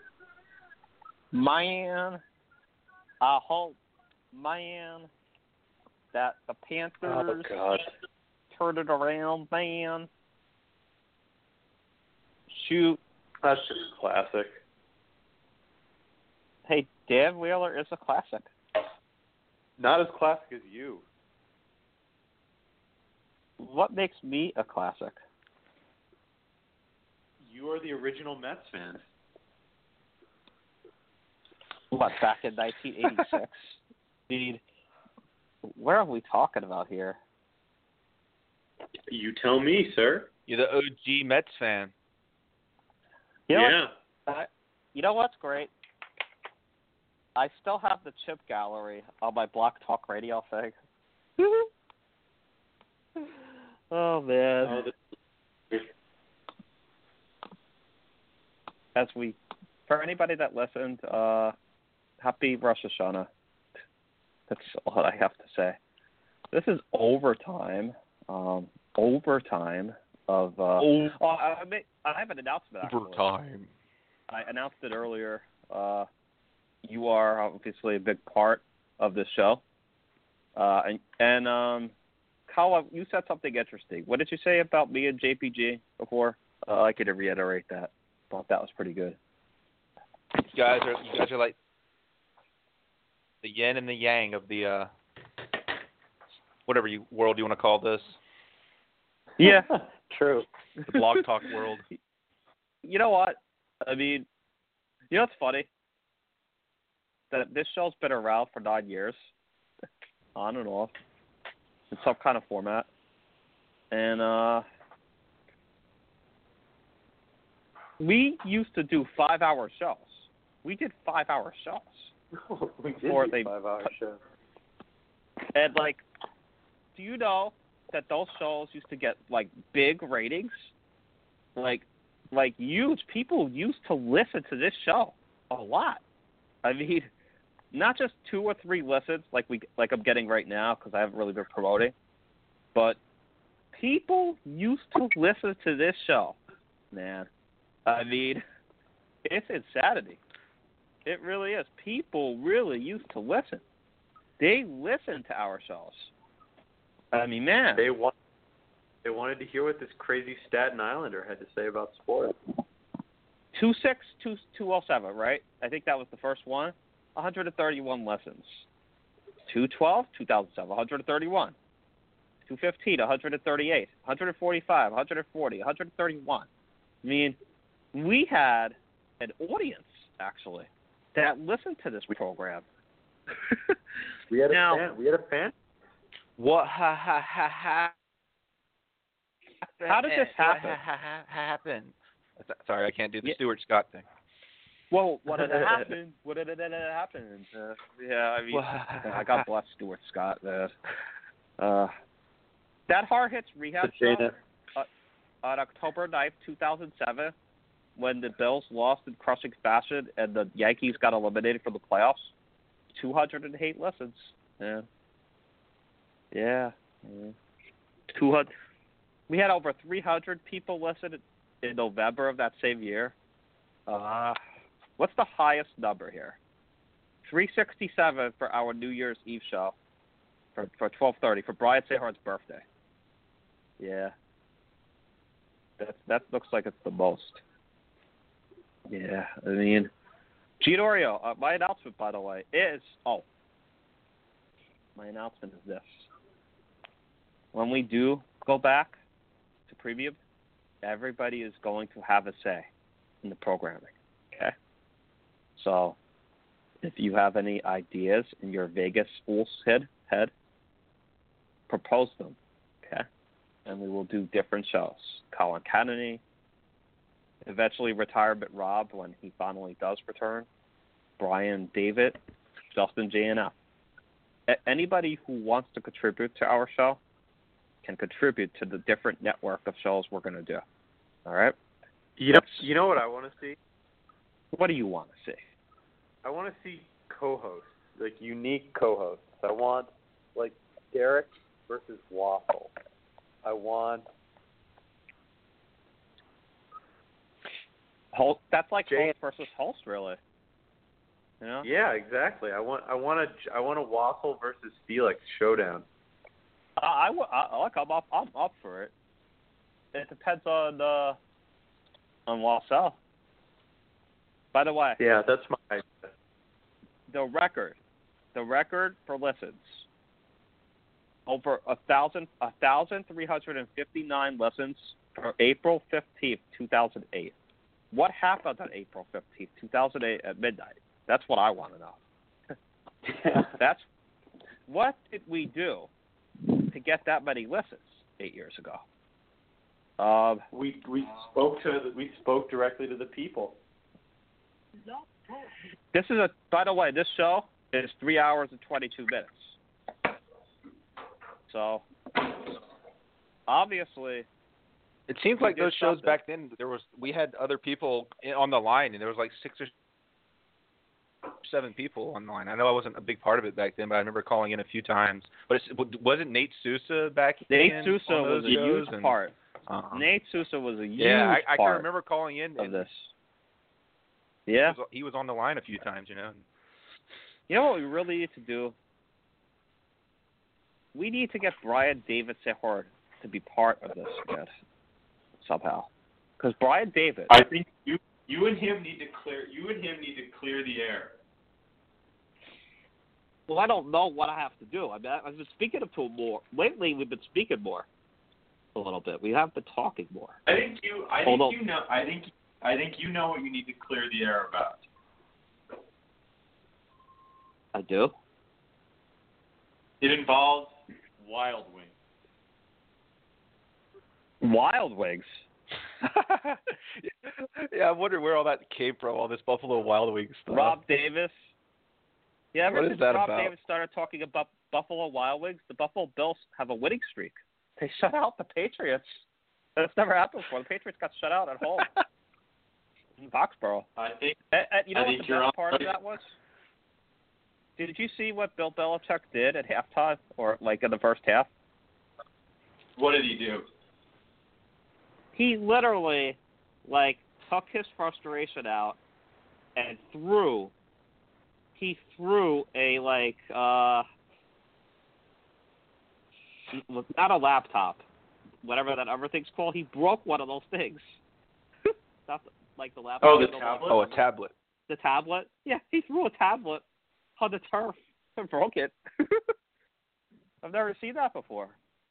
[SPEAKER 2] Man, I hope, man, that the Panthers
[SPEAKER 4] God.
[SPEAKER 2] turn it around, man. Shoot.
[SPEAKER 4] That's just classic.
[SPEAKER 2] Hey, Dan Wheeler is a classic.
[SPEAKER 4] Not as classic as you.
[SPEAKER 2] What makes me a classic?
[SPEAKER 4] You are the original Mets fan.
[SPEAKER 2] What, back in nineteen eighty-six? I mean, where are we talking about here?
[SPEAKER 4] You tell me, sir.
[SPEAKER 3] You're the O G Mets fan.
[SPEAKER 2] You know
[SPEAKER 4] yeah.
[SPEAKER 2] what, uh, you know what's great? I still have the chip gallery on my Block Talk Radio thing. Oh, man.
[SPEAKER 4] Oh, the-
[SPEAKER 2] As we, for anybody that listened, uh, happy Rosh Hashanah. That's all I have to say. This is overtime. Um, overtime of. Uh,
[SPEAKER 3] oh,
[SPEAKER 2] oh, I, I, made, I have an announcement. Actually.
[SPEAKER 3] overtime.
[SPEAKER 2] I announced it earlier. Uh, you are obviously a big part of this show, uh, and and um, Kyle, you said something interesting. What did you say about me and J P G before? Uh, I could reiterate that. Thought that was pretty good.
[SPEAKER 3] You guys are you guys are like the yin and the yang of the uh, whatever you world you want to call this.
[SPEAKER 2] Yeah,
[SPEAKER 4] true.
[SPEAKER 3] The Blog Talk world.
[SPEAKER 2] You know what? I mean, you know what's funny? That this show's been around for nine years, on and off, in some kind of format, and uh, we used to do five-hour shows. We did five-hour shows.
[SPEAKER 4] we did
[SPEAKER 2] Before
[SPEAKER 4] do
[SPEAKER 2] they-
[SPEAKER 4] five-hour show.
[SPEAKER 2] And, like, do you know that those shows used to get, like, big ratings? Like, like huge. People used to listen to this show a lot. I mean, not just two or three listens like we like I'm getting right now because I haven't really been promoting, but people used to listen to this show, man. I mean, it's insanity. It really is. People really used to listen. They listened to our shows. I mean, man.
[SPEAKER 4] They want. They wanted to hear what this crazy Staten Islander had to say about sports.
[SPEAKER 2] two six two two oh seven, right? I think that was the first one. one hundred thirty-one lessons. two twelve, two thousand seven, one hundred thirty-one. two fifteen, one hundred thirty-eight. one hundred forty-five, one hundred forty, one hundred thirty-one. I mean, we had an audience, actually, that listened to this program.
[SPEAKER 4] We had a
[SPEAKER 2] Now-
[SPEAKER 4] fan. We had a fan.
[SPEAKER 3] What ha ha ha ha?
[SPEAKER 2] How did this happen?
[SPEAKER 3] Ha, ha, ha, happen? Sorry, I can't do the
[SPEAKER 2] Yeah.
[SPEAKER 3] Stuart Scott thing.
[SPEAKER 2] Well, what did it happen? What did it happen? Uh, yeah, I mean, I got bless Stuart Scott, man. Uh, that Hard Hits Rehab show
[SPEAKER 4] Jada.
[SPEAKER 2] uh, on October ninth, two thousand seven, when the Bills lost in crushing fashion and the Yankees got eliminated from the playoffs, two hundred eight listens. Yeah. Yeah. yeah. two hundred. We had over three hundred people listen in November of that same year. Uh, what's the highest number here? three sixty-seven for our New Year's Eve show for for twelve thirty for Brian Sahorn's birthday. Yeah. That that looks like it's the most. Yeah, I mean, Gene Oreo, uh, my announcement, by the way, is, oh, my announcement is this. When we do go back to premium, everybody is going to have a say in the programming, okay? So if you have any ideas in your Vegas Fools head, head, propose them, okay? And we will do different shows. Colin Kennedy, eventually Retirement Rob when he finally does return, Brian David, Justin J N F. A- anybody who wants to contribute to our show can contribute to the different network of shows we're going to do. All right?
[SPEAKER 4] You know, you know what I want to see?
[SPEAKER 2] What do you want to see?
[SPEAKER 4] I want to see co-hosts, like unique co-hosts. I want, like, Derek versus Waffle. I want
[SPEAKER 2] Host, that's like
[SPEAKER 4] Jay-
[SPEAKER 2] host versus host, really. You know?
[SPEAKER 4] Yeah, exactly. I want I want a I want a Waffle versus Felix showdown.
[SPEAKER 2] I, I, I, look, I'm up, I'm up for it. It depends on uh, on Wassell. By the way,
[SPEAKER 4] Yeah, that's my idea.
[SPEAKER 2] the record, the record for listens, over a thousand, a thousand three hundred and fifty-nine listens for April fifteenth, two thousand eight. What happened on April fifteenth, two thousand eight at midnight? That's what I want to know. That's what did we do to get that many listens eight years ago? Um,
[SPEAKER 4] we we spoke to the, we spoke directly to the people.
[SPEAKER 2] This is a. By the way, this show is three hours and twenty-two minutes. So obviously,
[SPEAKER 3] it seems like those shows
[SPEAKER 2] something.
[SPEAKER 3] back then. There was we had other people on the line, and there was like six or seven people on the line. I know I wasn't a big part of it back then, but I remember calling in a few times. But it's, wasn't Nate Sousa back
[SPEAKER 2] Nate
[SPEAKER 3] in?
[SPEAKER 2] Sousa
[SPEAKER 3] on
[SPEAKER 2] was
[SPEAKER 3] those
[SPEAKER 2] a
[SPEAKER 3] shows?
[SPEAKER 2] huge
[SPEAKER 3] And,
[SPEAKER 2] part.
[SPEAKER 3] um,
[SPEAKER 2] Nate Sousa was a huge
[SPEAKER 3] yeah, I, I can
[SPEAKER 2] part
[SPEAKER 3] remember calling in
[SPEAKER 2] of
[SPEAKER 3] and
[SPEAKER 2] this. Yeah,
[SPEAKER 3] he was, he was on the line a few times, you know.
[SPEAKER 2] You know what we really need to do? We need to get Brian David Sehord to be part of this again, somehow. Because Brian David.
[SPEAKER 4] I think you you and him need to clear you and him need to clear the air.
[SPEAKER 2] Well, I don't know what I have to do. I mean, I've been speaking to him more lately. We've been speaking more a little bit. We have been talking more.
[SPEAKER 4] I think you. I think
[SPEAKER 2] Although,
[SPEAKER 4] you know. I think. I think you know what you need to clear the air about.
[SPEAKER 2] I do.
[SPEAKER 4] It involves Wild Wings.
[SPEAKER 2] Wild Wings.
[SPEAKER 3] Yeah, I wonder where all that came from. All this Buffalo Wild Wings stuff.
[SPEAKER 2] Rob Davis. Yeah, ever
[SPEAKER 3] What is
[SPEAKER 2] since
[SPEAKER 3] that
[SPEAKER 2] Rob
[SPEAKER 3] about?
[SPEAKER 2] Davis started talking about Buffalo Wild Wings, the Buffalo Bills have a winning streak. They shut out the Patriots. That's never happened before. The Patriots got shut out at home in Foxborough.
[SPEAKER 4] I think.
[SPEAKER 2] And, and you know
[SPEAKER 4] I
[SPEAKER 2] what
[SPEAKER 4] think
[SPEAKER 2] the
[SPEAKER 4] you're
[SPEAKER 2] best
[SPEAKER 4] on-
[SPEAKER 2] part of that was? Did you see what Bill Belichick did at halftime, or like in the first half?
[SPEAKER 4] What did he do?
[SPEAKER 2] He literally, like, took his frustration out and threw. He threw a like, uh, not a laptop, whatever that other thing's called. He broke one of those things. Not the, like the laptop.
[SPEAKER 4] Oh, the
[SPEAKER 2] but
[SPEAKER 4] tablet?
[SPEAKER 3] Oh, a tablet.
[SPEAKER 2] The tablet? Yeah, he threw a tablet on the turf and broke it. I've never seen that before.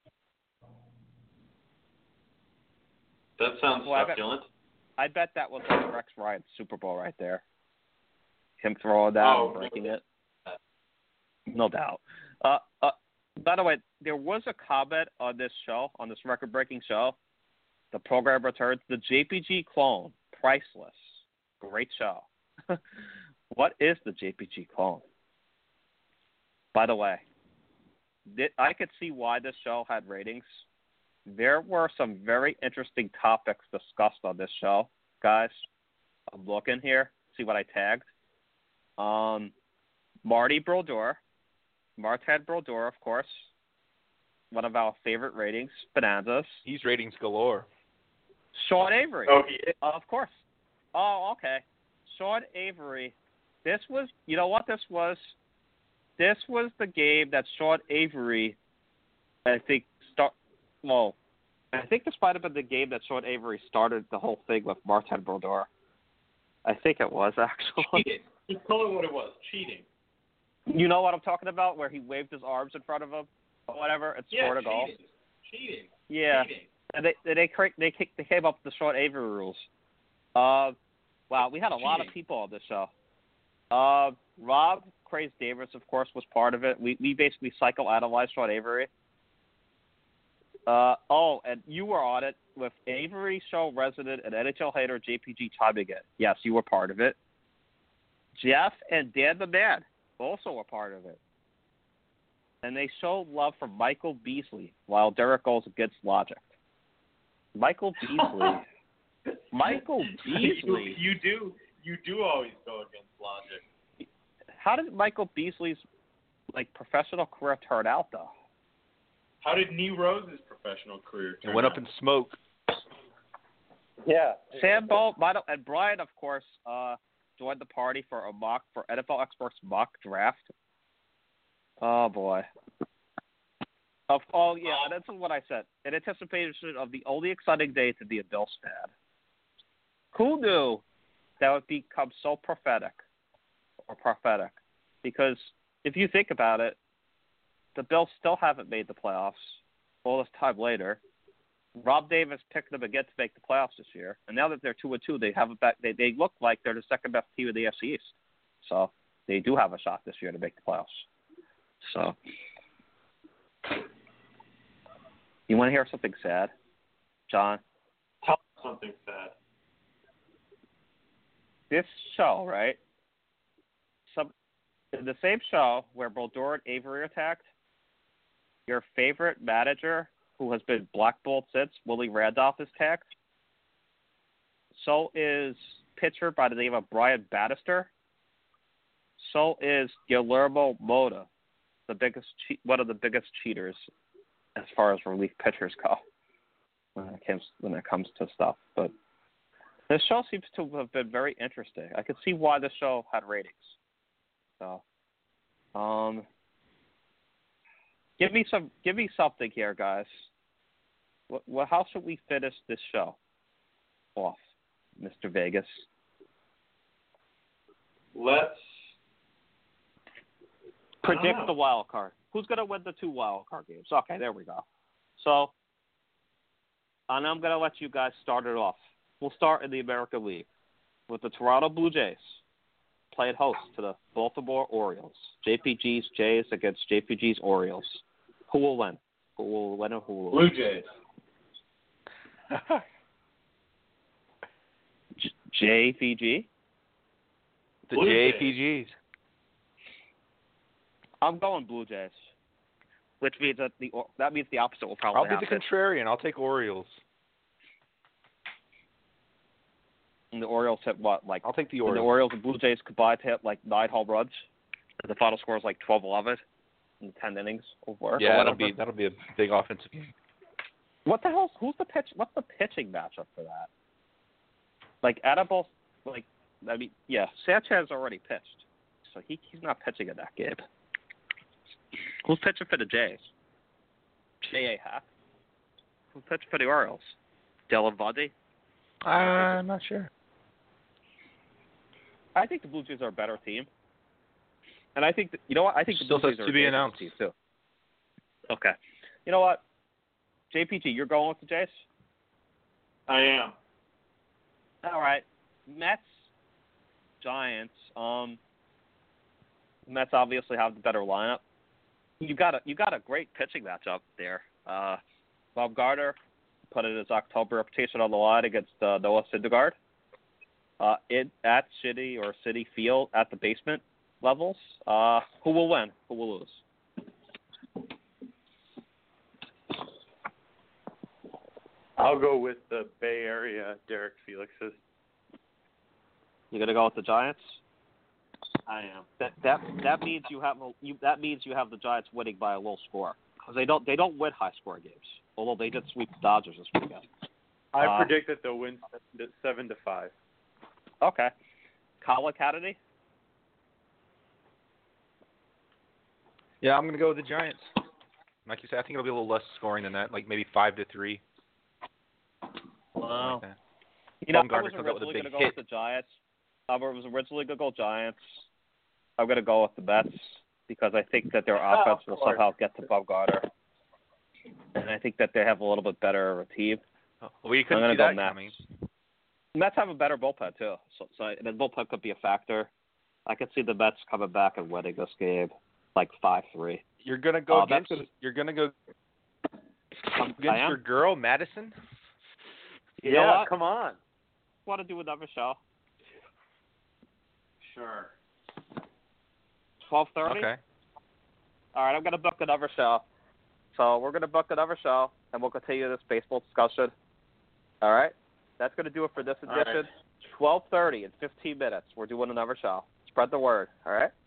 [SPEAKER 4] That sounds
[SPEAKER 2] Well, I bet-
[SPEAKER 4] succulent.
[SPEAKER 2] I bet that was like Rex Ryan's Super Bowl right there. Him throwing that
[SPEAKER 4] Oh,
[SPEAKER 2] and breaking
[SPEAKER 4] no.
[SPEAKER 2] it. No doubt. Uh, uh, by the way, there was a comment on this show, on this record-breaking show. The program returns. The J P G clone, priceless. Great show. What is the J P G clone? By the way, I could see why this show had ratings. There were some very interesting topics discussed on this show, guys. I'm looking here, see what I tagged. Um, Marty Brodeur, Martin Brodeur, of course, one of our favorite ratings, Bonanzas.
[SPEAKER 3] He's ratings galore.
[SPEAKER 2] Sean Avery.
[SPEAKER 4] Oh, he is.
[SPEAKER 2] Uh, of course. Oh, okay. Sean Avery. This was, you know what this was? This was the game that Sean Avery, I think, start. Well, I think this might have been the game that Sean Avery started the whole thing with Martin Brodeur. I think it was, actually.
[SPEAKER 4] Cheating. Just tell him what it was. Cheating.
[SPEAKER 2] You know what I'm talking about, where he waved his arms in front of him or whatever and
[SPEAKER 4] Yeah,
[SPEAKER 2] scored a goal?
[SPEAKER 4] cheating. Cheating.
[SPEAKER 2] Yeah.
[SPEAKER 4] Cheating.
[SPEAKER 2] And they they they, they, kicked, they came up with the Sean Avery rules. Uh, wow, we had a lot of
[SPEAKER 4] Cheating.
[SPEAKER 2] people on this show. Uh, Rob Craze Davis, of course, was part of it. We we basically psychoanalyzed Sean Avery. Uh, oh, and you were on it with Avery Show resident and N H L hater J P G chiming in. Yes, you were part of it. Jeff and Dan the Man also were part of it. And they showed love for Michael Beasley while Derek goes against Logic. Michael Beasley. Michael Beasley.
[SPEAKER 4] You, you do. You do always go against logic.
[SPEAKER 2] How did Michael Beasley's like professional career turn out, though?
[SPEAKER 4] How did Nee Rose's professional career turn
[SPEAKER 3] It went
[SPEAKER 4] out?
[SPEAKER 3] up in smoke.
[SPEAKER 2] Yeah. Sam Ball and Brian, of course, uh, joined the party for a mock for N F L Experts mock draft. Oh boy. Of oh yeah, that's what I said. In anticipation of the only exciting day to be a Bills fan. Who knew that would become so prophetic or prophetic? Because if you think about it, the Bills still haven't made the playoffs all this time later. Rob Davis picked them again to make the playoffs this year, and now that they're two and two, they have a back. They they look like they're the second best team in the N F C East. So they do have a shot this year to make the playoffs. So you want to hear something sad, John?
[SPEAKER 4] Tell us something sad.
[SPEAKER 2] This show, right? Some in the same show where Brodeur and Avery are attacked, your favorite manager, who has been blackballed since, Willie Randolph, is tagged. So is pitcher by the name of Brian Bannister. So is Guillermo Mota, the biggest che- one of the biggest cheaters as far as relief pitchers go when it comes when it comes to stuff. But this show seems to have been very interesting. I can see why the show had ratings. So, um, give me some, give me something here, guys. What, what, how should we finish this show off, Mister Vegas?
[SPEAKER 4] Let's
[SPEAKER 2] predict the wild card. Who's going to win the two wild card games? Okay, there we go. So, and I'm going to let you guys start it off. We'll start in the American League with the Toronto Blue Jays playing host to the Baltimore Orioles. J P G's Jays against J P G's Orioles. Who will win? Who will win and who will
[SPEAKER 4] Blue
[SPEAKER 2] win?
[SPEAKER 4] Jays.
[SPEAKER 2] J- J P G?
[SPEAKER 3] The
[SPEAKER 4] Blue
[SPEAKER 3] J
[SPEAKER 4] Jays.
[SPEAKER 3] P Gs.
[SPEAKER 2] I'm going Blue Jays, which means that the that means the opposite will probably
[SPEAKER 3] I'll be
[SPEAKER 2] happen.
[SPEAKER 3] the contrarian. I'll take Orioles.
[SPEAKER 2] And the Orioles hit what? Like
[SPEAKER 3] I'll take the
[SPEAKER 2] and
[SPEAKER 3] Orioles.
[SPEAKER 2] the Orioles and Blue Jays combined to hit like nine home runs. And the final score is like twelve eleven in ten innings of work.
[SPEAKER 3] Yeah,
[SPEAKER 2] or
[SPEAKER 3] that'll
[SPEAKER 2] whatever.
[SPEAKER 3] be that'll be a big offensive game.
[SPEAKER 2] What the hell? Who's the pitch? What's the pitching matchup for that? Like, out of both, like, I mean, yeah, Sanchez already pitched, so he he's not pitching in that game. Who's pitching for the Jays? J A. Happ. Who's pitching for the Orioles? Dylan Bundy.
[SPEAKER 3] I'm not sure.
[SPEAKER 2] I think the Blue Jays are a better team, and I think that, you know what? I think the
[SPEAKER 3] Still
[SPEAKER 2] Blue
[SPEAKER 3] says
[SPEAKER 2] Jays are
[SPEAKER 3] to
[SPEAKER 2] a
[SPEAKER 3] be
[SPEAKER 2] dangerous
[SPEAKER 3] announced.
[SPEAKER 2] team too. Okay, you know what? J P G, you're going with the Jays?
[SPEAKER 4] I am.
[SPEAKER 2] All right, Mets, Giants. Um, Mets obviously have the better lineup. You got a you got a great pitching matchup there. Uh, Bob Gardner put his October reputation on the line against uh, Noah Syndergaard. Uh, it at City or City Field at the basement levels. Uh, who will win? Who will lose?
[SPEAKER 4] I'll go with the Bay Area Derek Felix's.
[SPEAKER 2] You gonna go with the Giants?
[SPEAKER 4] I am.
[SPEAKER 2] That that that means you have a, you that means you have the Giants winning by a low score because they don't they don't win high score games. Although they did sweep the Dodgers this weekend.
[SPEAKER 4] I
[SPEAKER 2] Uh,
[SPEAKER 4] predict that they'll win seven to, seven to five.
[SPEAKER 2] Okay, Colin Kennedy.
[SPEAKER 3] Yeah, I'm gonna go with the Giants. Like you said, I think it'll be a little less scoring than that, like maybe five to three.
[SPEAKER 2] Wow.
[SPEAKER 3] Like that.
[SPEAKER 2] You know, I
[SPEAKER 3] Bumgarner
[SPEAKER 2] was
[SPEAKER 3] comes out with a
[SPEAKER 2] originally
[SPEAKER 3] big
[SPEAKER 2] going to go
[SPEAKER 3] hit.
[SPEAKER 2] with the Giants. I was originally going to go Giants. I'm going to go with the Mets because I think that their
[SPEAKER 4] Oh,
[SPEAKER 2] offense
[SPEAKER 4] of
[SPEAKER 2] will
[SPEAKER 4] course.
[SPEAKER 2] somehow get to Bumgarner. And I think that they have a little bit better of a team.
[SPEAKER 3] Oh, well, you couldn't
[SPEAKER 2] I'm
[SPEAKER 3] see
[SPEAKER 2] gonna
[SPEAKER 3] that
[SPEAKER 2] go Mets.
[SPEAKER 3] coming.
[SPEAKER 2] Mets have a better bullpen, too. So, so and the bullpen could be a factor. I could see the Mets coming back and winning this game like five three.
[SPEAKER 3] You're gonna go
[SPEAKER 2] Uh,
[SPEAKER 3] against.
[SPEAKER 2] that's-
[SPEAKER 3] You're gonna go
[SPEAKER 2] Um,
[SPEAKER 3] against
[SPEAKER 2] I am.
[SPEAKER 3] your girl, Madison.
[SPEAKER 2] You know
[SPEAKER 4] yeah,
[SPEAKER 2] what?
[SPEAKER 4] come on.
[SPEAKER 2] Want to do another show?
[SPEAKER 4] Sure.
[SPEAKER 2] twelve thirty?
[SPEAKER 3] Okay.
[SPEAKER 2] All right, I'm going to book another show. So we're going to book another show, and we'll continue this baseball discussion. All right? That's going to do it for this
[SPEAKER 4] All right.
[SPEAKER 2] edition. twelve thirty in fifteen minutes. We're doing another show. Spread the word. All right?